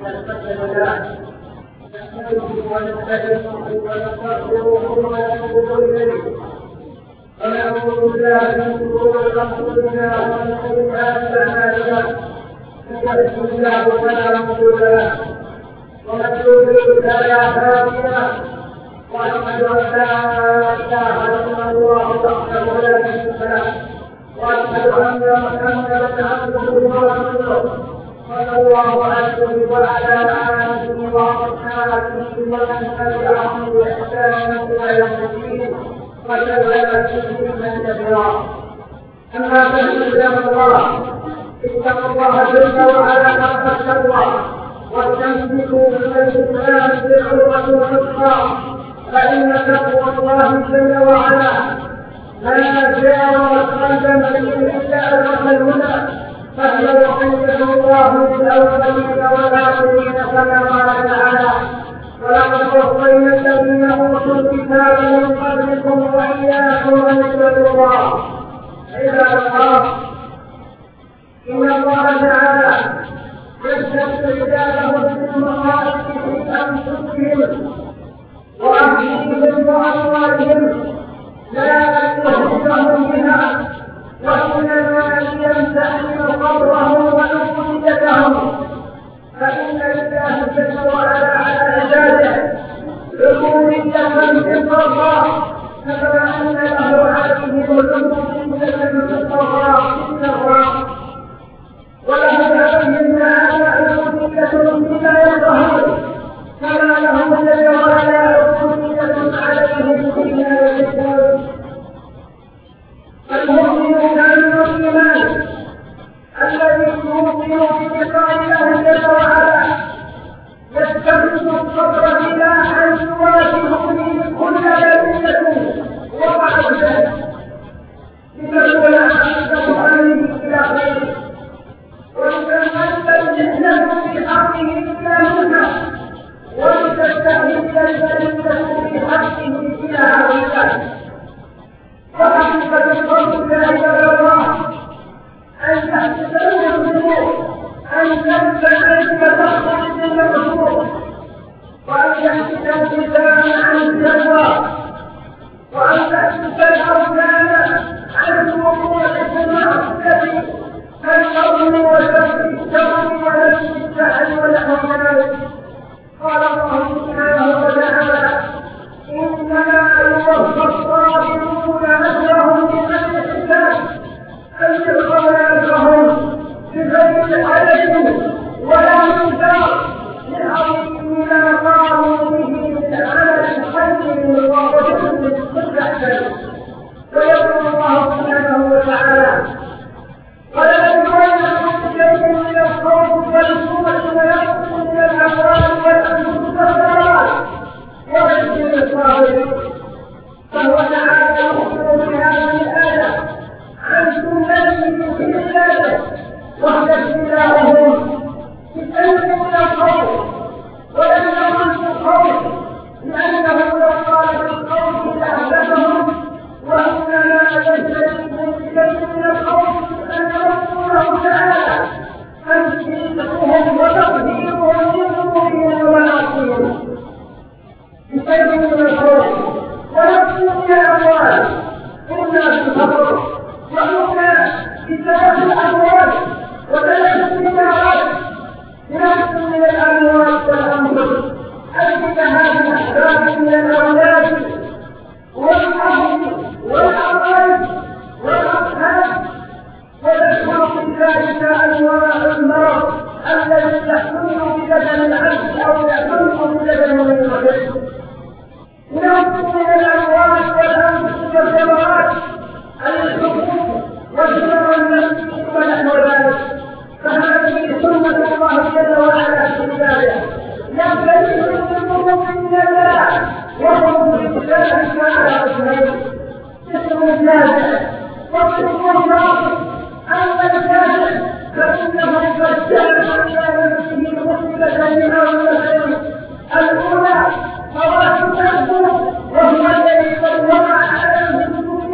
نحمده ونستعينه ونستغفره ونتوب إليه ونعوذ بالله من شرور أنفسنا ومن سيئات أعمالنا من يهده الله فلا مضل له ومن يضلل فلا هادي له وأشهد أن لا إله إلا الله وحده لا شريك له وأشهد أن محمدا عبده ورسوله صلى الله عليه وعلى آله وأصحابه ومن تبعهم بإحسان إلى يوم الدين وسلم تسليما كثيرا. أما بعد عباد الله اتقوا الله جل وعلا حق التقوى واستمسكوا بالإسلام بالعروة الوثقى فإن تقوى الله جل وعلا لا جاء وقدم إلا أدرك الهدى فهي وحيده الله للأولين والآخرين كما قال تعالى ولقد وصينا الذين أوتوا الكتاب من قبلكم وإياكم أن اتقوا الله. عباد الله إن الله تعالى يشهد عباده بالمصائب في أنفسهم وأهليهم وأموالهم لا يهدهم بها وإنما يمتحن قبرهم وعقيدتهم فإن لله جل وعلا على عباده عبودية في القضاء كما أن له عليهم عبودية في القضاء وله عليهم تعالى عبودية فيما يظهر كما له جل وعلا عبودية عليهم فيما يظهر. المؤمن كامل الإيمان الذي يؤمن بلقاء الله جل وعلا يستمد الصبر إلى أن يواجه به كل بلية وقع ذلك لتكون عقيدة أمره إلى خيره ولتنهل الجنة في حقه إلى هدى ولتستهل الجنة في حقه إلى هؤلاء. وحقيقة الفضل يا عباد الله أن تحتسبوا الذنوب أن تنفعك تخرج من الذنوب وأن يحسد الإنسان عن الجوى وأن تحسد الأركان عن الوقوع في المعصية كالقول وسب الشر ونفس السحر ونحو ذلك. قال الله سبحانه وتعالى إنما يوفى الصابرون أجرهم بغير حساب أن يلقون أجرهم بغير حدث ولا منكر لعظيم ما قاموا به من عمل خير وقدر مستحسن. ويقول الله سبحانه وتعالى ولنبلونكم بشيء من الخوف والجوع ونقص من الأموال والأنفس والثمرات وبشر الصابرين. فهو تعالى يخبر بهذه الآية عن سنته في عباده واستثناءهم بالأمن من الخوف ولم يكن في الخوف لأنه لو قال في الخوف لأهلكهم وإنما يستجيبون بشيء من الخوف أن يذكره تعالى تنسيقهم وتقديرهم لذنوبهم ومعاصيهم بشيء من الخوف ونقص من الأموال إما بالفقر وإما بسبب الأموال وبلد الثمرات نقص من الأموال والأنفس أشبه بالأحباب من الأولاد والأهل والأقارب والأصحاب وذكر في ذلك أنواع المرض الذي يحصل ببدن العبد أو يحصل ببدن المريض. نقص من الأموال والأنفس والثمرات الحقوق والشر النفسي ونحو ذلك. فهذه سنة الله جل وعلا في عباده ينبغي المسلمون من الله وهم بالله تعالى اثنين اسم الجاهل واسم الناصر. أما الجاهل فإنه قد جعل على نفسه مصيبة من أولادهم الأولى فوات التأثر وهو الذي قد وقع على الجسد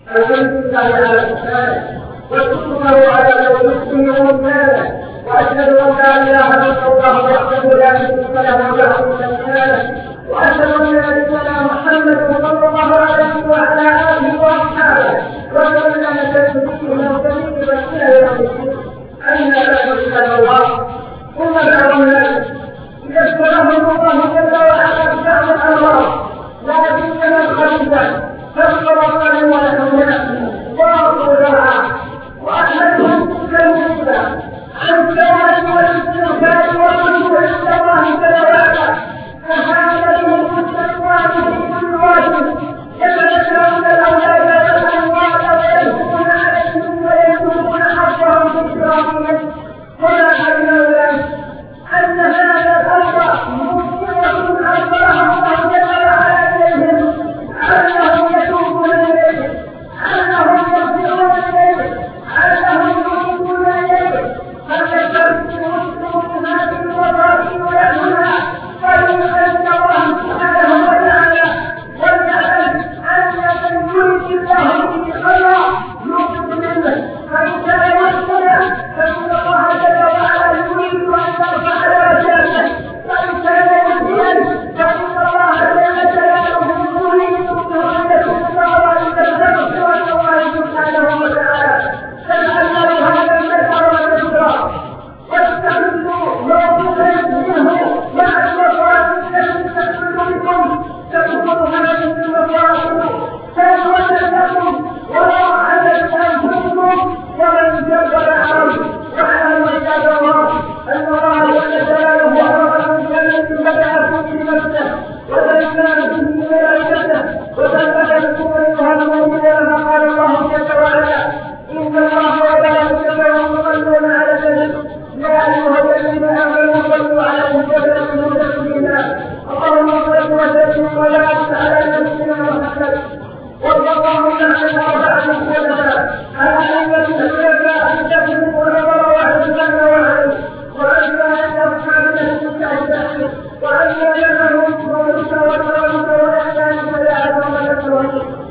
الحمد لله على إحسانه وشكره على توفيقه وإيمانه وأشهد أن لا إله إلا الله وحده لا شريك له وحده وأشهد أن نبينا محمد صلى الله عليه وعلى آله وأصحابه وسلم تسليما كثيرا إلى يوم الدين. أما بعد عباد الله ثم بعد ذلك يذكرهم الله جل وعلا بشأن الأمراض لا سيما الخليفة فالصلاة والأولاد والرعاة وأحمدهم كالمسلم عن التوبة والاستغفار والرجوع إلى الله جل وعلا فهذه التقوى في كل واجب يتذكرون الأولاد والأموال ويذكرون عليهم ويذكرون حقهم في إكرامهم ولا حول ذلك أن هذا الأمر مصيبة أكبرها الله جل وعلا إليهم أنهم يتوبون إليه أنهم يرجعون إليه أنهم يؤمنون إليه فليستغفر المسلمون هذه الوظائف ويأمنها فليؤمن الله سبحانه وتعالى وليعلم أن من يريد الله به خيرا يؤمن منه فإن كان مسلما فإن الله جل وعلا يريد أن ترفع درجاته وإن كان مسلما فإن الله جل جلاله يريد أن يكون الله تستغفر الله سبحانه وتعالى فاجعلنا هذا المسار والإسراء واستغفروا موقفا منه مع المصائب التي تحصل بكم تكون هذه المصائب سهوة لكم وراحة أنفسكم ومن جبر عنه واعلموا عباد الله أن الله جل جلاله أمركم بالذي بدأ في نفسه وزينا به ملائكته وثبتكم أيها المؤمنون قال الله جل وعلا إن الله وملائكته يصلون على النبي يا أيها الذين آمنوا صلوا عليه وسلموا تسليما اللهم صل وسلم وبارك على نبينا محمد وارض اللهم عن أربعة خلفاء الأئمة الخلفاء الذين ونظر وحسن وعلي وأجمع أصحاب المجاهدين وأجمع لهم ومستوى وإحسان فلا أدوم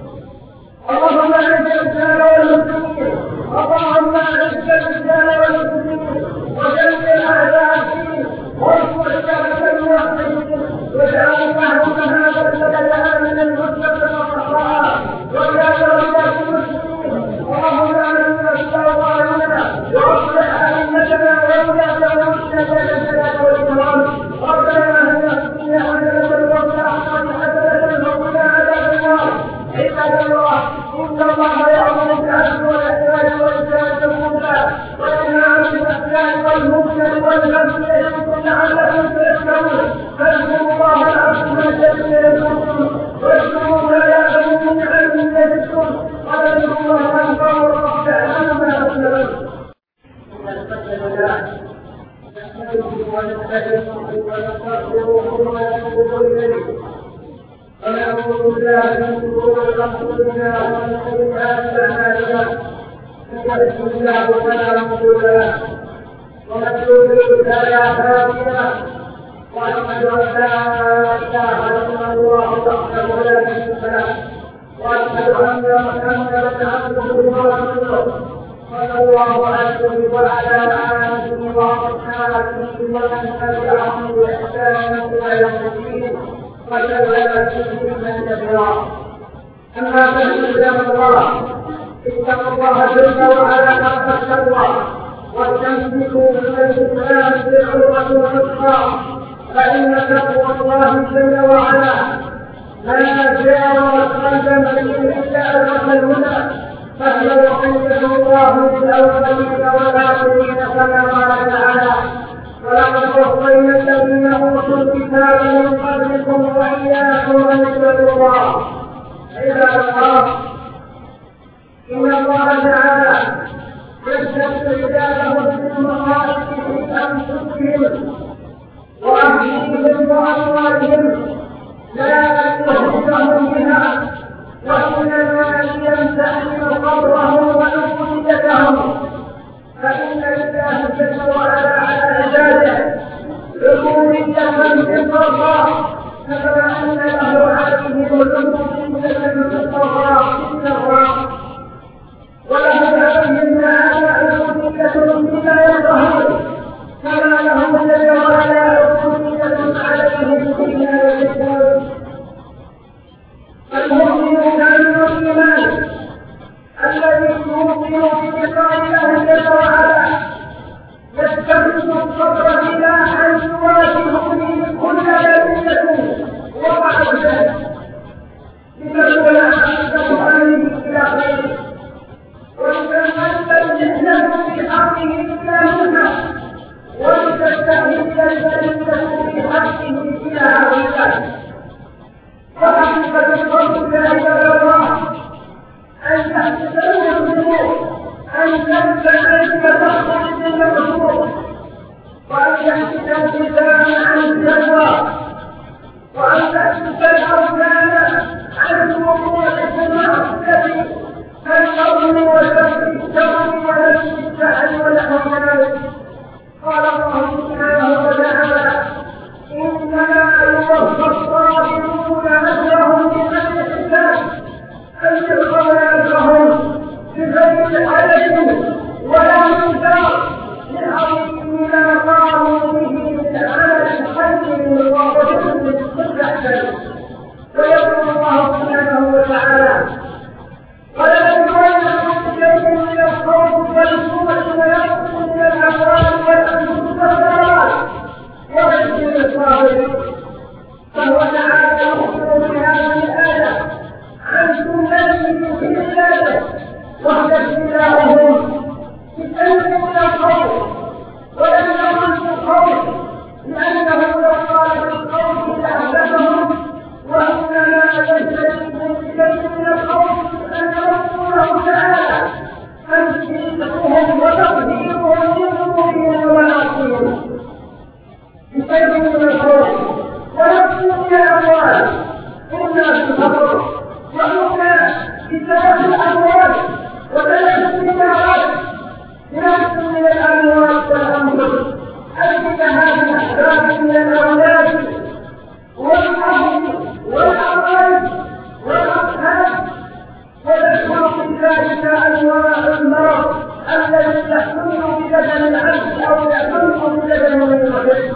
اللهم اعز الاسلام والمسلمين اللهم اعز الاسلام والمسلمين ودمر اعداء الدين وانصر عبادك الموحدين واجعل اللهم هذا البلد امنا مستقرا رخاء واجعل رجال المسلمين اللهم امنا باوطاننا واصلح ائمتنا وولاة امورنا جل جلاله والاكرام ربنا اتنا في الدنيا حسنه وفي الاخره حسنه وقنا عذاب النار عباد الله إن الله يأمر بالعدل والإحسان وإيتاء ذي القربى وينهى عن الفحشاء والمنكر والبغي يعظكم لعلكم تذكرون فاذكروا الله العظيم الجليل يذكركم واشكروه على من نعمه يزدكم وذكروا الله أكبر والله يعلم ما تصنعون. نحمده ونستعينه ونستغفره ونتوب إليه ونعوذ بالله من شرور انفسنا ومن سيئات اعمالنا من يهده الله فلا مضل له ومن يضلل فلا هادي له واشهد ان لا اله الا الله وحده لا شريك له واشهد ان محمدا عبده ورسوله صلى الله عليه وعلى اله واصحابه ومن تبعهم باحسان الى يوم الدين وجعل تسليما كثيرا. اما بعد عباد الله اتقوا الله جل وعلا حق التقوى واستمسكوا بالاسلام بالعروه الوثقى فان تقوى الله جل وعلا لا جار قلبا الا ادرك الهدى فهي وصيه الله للاولين والاخرين كما قال تعالى ولقد وصينا الذين اوتوا الكتاب من قبلكم واياكم ان اتقوا الله. عباد الله ان الله تعالى يستشفي عباده بالمصالح في انفسهم واهليهم واموالهم لا يهدهم بها وانما يمتحن قبرهم وعبوديتهم فإن الله جل وعلا على عباده عبودية في الضراء كما أن له عليهم العبودية في الضراء إنما يوفى الصابرون أجرهم بغير حساب أن يدخل أجرهم بغير عدد ولا مقدار لعظيم ما قاموا به من عمل خير وفضل مستحسن. ويقول الله سبحانه وتعالى: ولنبلونكم بشيء من الخوف والجوع ونقص من الأموال والأنفس والثمرات وبشر الصابرين. فهو تعالى يخبر في هذه الآية عن سنته في عباده وهي ابتلاؤهم بشيء من الخوف، ولم يكن في الخوف لأنه لو قال في الخوف لأهلكهم، وإنما يجتنبهم بشيء من الخوف أن يذكره تعالى أن تشركهم وتطهيرهم من ذنوبهم ومعاصيهم بشيء من الخوف ونقص من الأموال، إما بالفقر وإما بسبب الأموال وبلد التجارات، بنقص من الأموال والأنفس أي بهذه الأحداث من الأولاد والأهل والأقارب والأصحاب. وذكر في ذلك أنواع المرض الذي يحل ببدن العبد أو يحل ببدن المريض،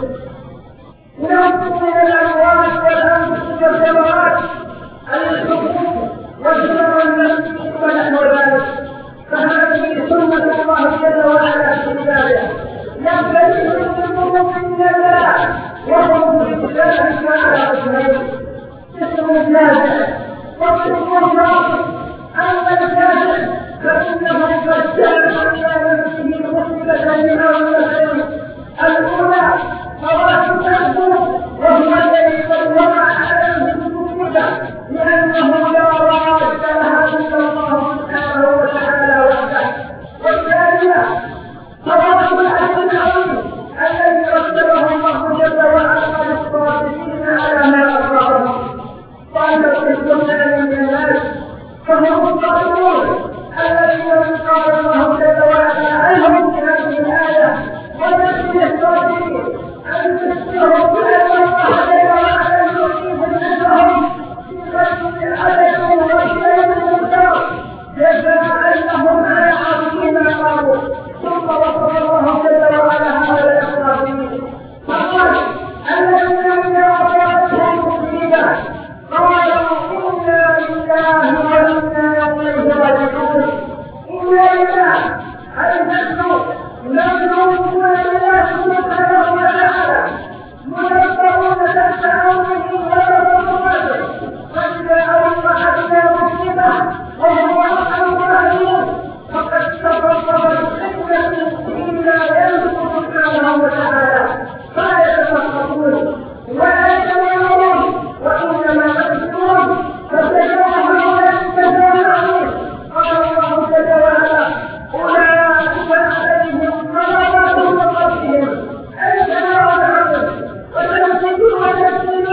نقص من الأموال والأنفس والثمرات الحقوق والثمر التي ونحو ذلك. فهذه سنة الله جل وعلا في عباده ينبغي المسلمون من الله وهم في الله تعالى اجمعين. اسم الجاهل واسم الناصر. اما الجاهل فانه قد جعل على نفسه مصيبه من اولهم الاولى فراش نفسه، وهو الذي قد وقع عليه المصيبه لانه لا راد لها الا الله سبحانه وتعالى وحده. والثانيه فراش الاجر العظيم الذي رتبه الله جل وعلا للصابرين على ما اصابهم. قال الانسان من الناس فهم الصابرون الذين قال الله جل وعلا عنهم في هذه الايه: وبشر الصابرين ان تشبههم بان الله جل وعلا يعطيهم اجرهم بغير عدد وشيء مقدار جزاء لهم على عظيم ما قالوا. ثم وصف الله جل وعلا هؤلاء الصابرين فقال: الذين اذا اصابتهم مصيبه قالوا انا لله وانا اليه راجعون. انا لله اي نحن نرجو لله سبحانه وتعالى منظرون تحت امره ورسوله، واذا اوقع بنا مصيبه وهو ارحم الراحمين فقد تفضل الحكمه فيما ينصر سبحانه وتعالى فلا يتفقدون ولا يتمرون وانما يذكرون فسيجعلون يتجاهلون. قال الله جل وعلا: اولئك عليهم صلوات من ربهم اي سماوات الارض وتنزلون تسليما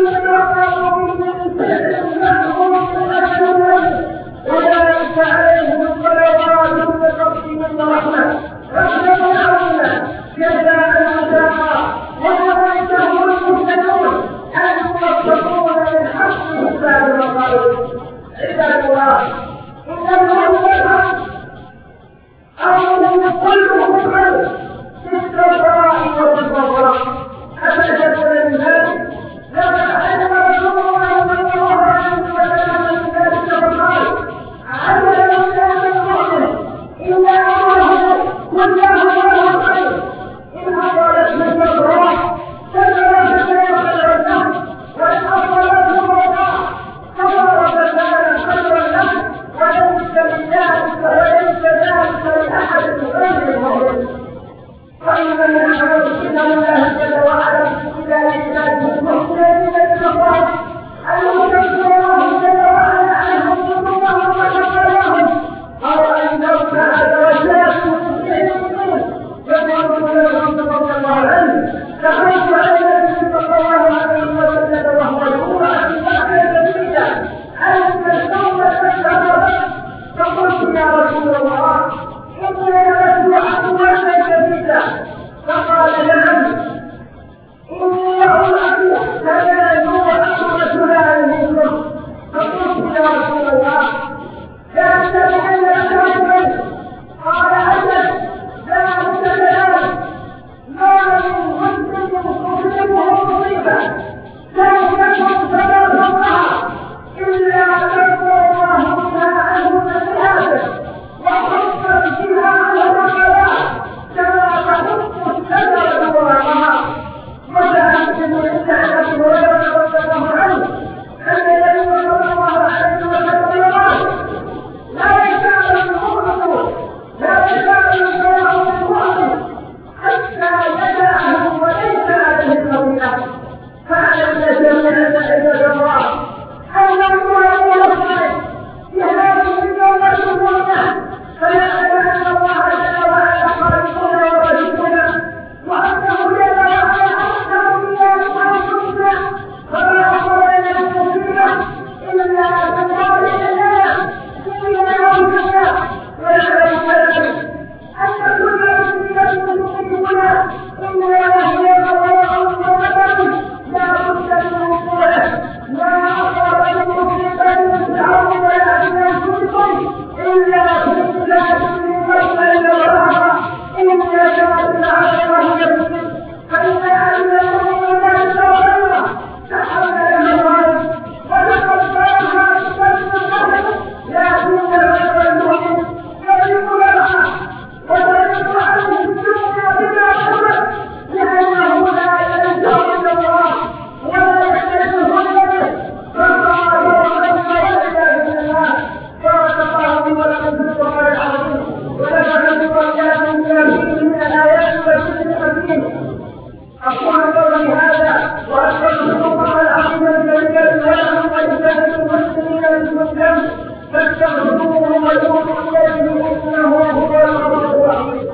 فاستغفروه وتوبوا إليه إنه هو الغفور الرحيم.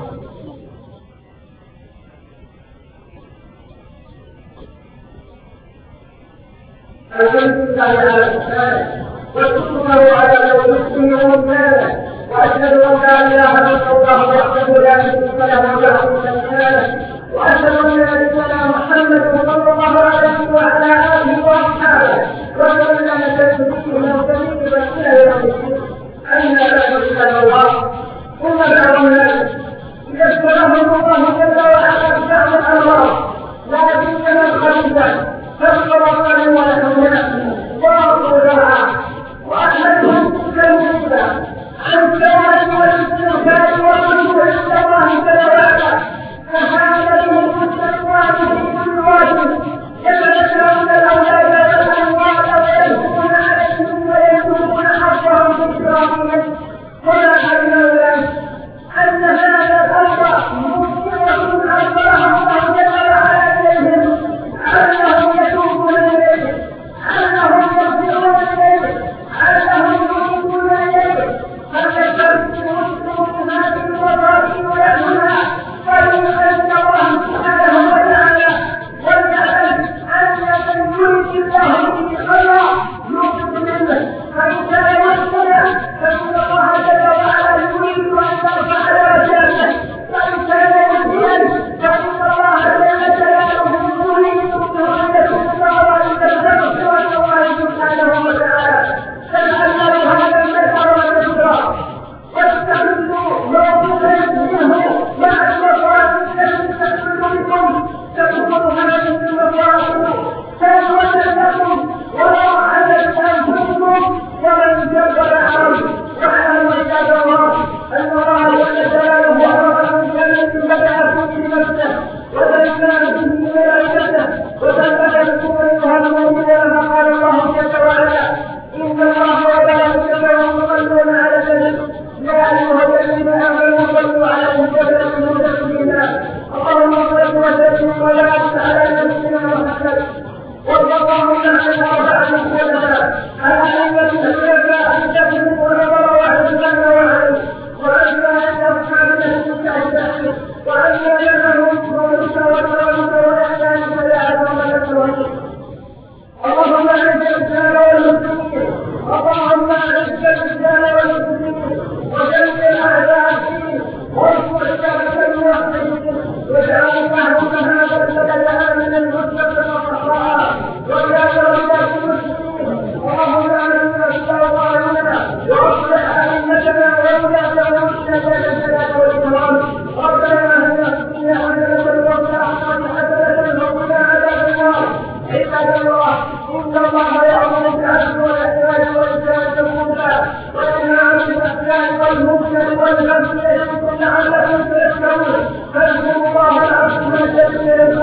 الحمد لله على الإحسان وشكره على توفيقه والمال وأشهد أن لا إله إلا الله وحده لا شريك له له الملك وأشهد أن نبينا محمد صلى الله عليه وعلى آله وأصحابه وسلم تسليما كثيرا إلى يوم الدين. أما بعد عباد الله ثم دعوا الناس يذكرهم الله جل وعلا شأن الأمراض لا سيما الخليفة فاذكر الله ولهم نفسه واعطوا لها وأحمدهم كالمسلم عن التوبة والاستغفار والرجوع إلى الله جل وعلا فهذه التقوى في كل واجب يتذكرون الأولاد والأموال ويذكرون عليهم ويذكرون حقهم في كرامهم ولا حول ولا أن هذا الأمر مصيبة أكبرها الله جل وعلا إليهم أنهم يتوبون إليه أنهم يغفرون إليه أنهم يؤمنون إليه فليستغفروا هذه الوظائف ويأمنها فليسأل الله سبحانه وتعالى وليعلم أن من يريد الله به خيرا يؤمن منه فإن كان يؤمن فإن الله جل وعلا يريد أن يرفع درجاته وإن كان يؤمن فإن الله جل جلاله يريد أن يكون الله تستغفر الله سبحانه وتعالى فلعل هذا المثل والذكرى واستغفروا موضوعا منه مع المصائب التي تحصل بكم تكون هذه المصائب سلوة لكم وراحة أنفسكم ومن جبر عنه واعلموا عباد الله أن الله جل جلاله أمر بالكلمة بدأ في نفسه وذكر به ملائكته وثبت بكم أيها المؤمنون قال الله جل وعلا إن الله وملائكته يصلون على النبي يا أيها الذين آمنوا صلوا عليه وسلموا تسليما اللهم صل وسلم وبارك على نبينا محمد وارض اللهم عن أربعة خلفاء الأئمة الخلفاء الذين ونظر وحسن وعلي وأجمع أصحاب النبي أجمعين وأن يجعلهم ورثا وتوارثا وإحسان ولا أدوم اللهم اعز الاسلام والمسلمين اللهم اعز الاسلام والمسلمين وجنب اعداء الدين وانصر شعبك الموحدين واجعل اللهم هذا البلد امنا مطلقا وصحراء وجعل رجال المسلمين اللهم امنا استغفرنا واصلح ائمتنا وولاة امورنا جل جلاله والاكرام ربنا هدنا في الدنيا حسنه وفي الاخره حسنه وقنا عذاب النار عباد الله إن الله يأمر بالعدل والإحسان وإيتاء القربى وينهى عن الفحشاء والمنكر والبغي يعظكم لعلكم تذكرون فاذكروا الله العظيم الجليل